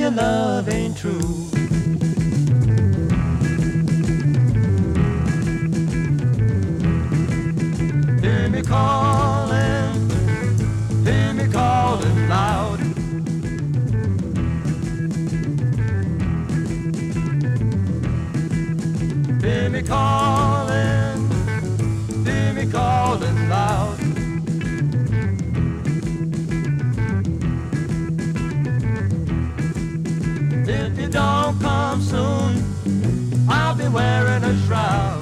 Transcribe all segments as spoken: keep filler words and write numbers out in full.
your love ain't true. Hear me calling, hear me calling loud. Hear me calling, hear me calling loud. If you don't come soon, I'll be wearing a shroud.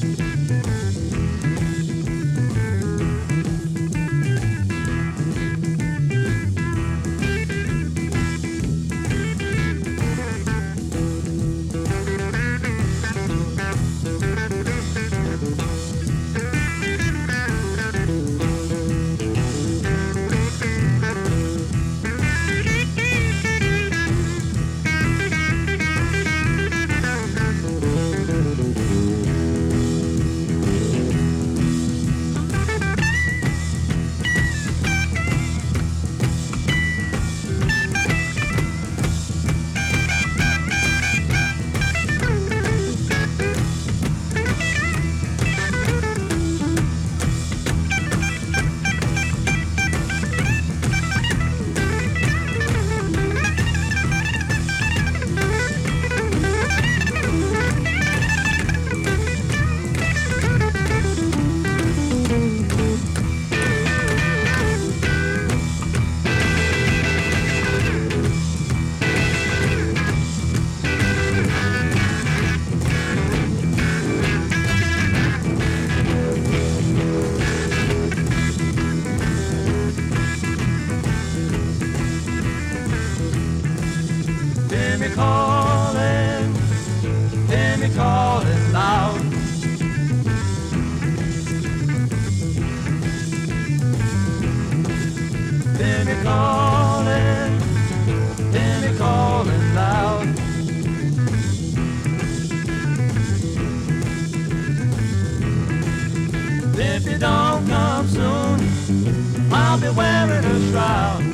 Hear me calling, hear me calling loud. Hear me calling, hear me calling loud. If you don't come soon, I'll be wearing a shroud.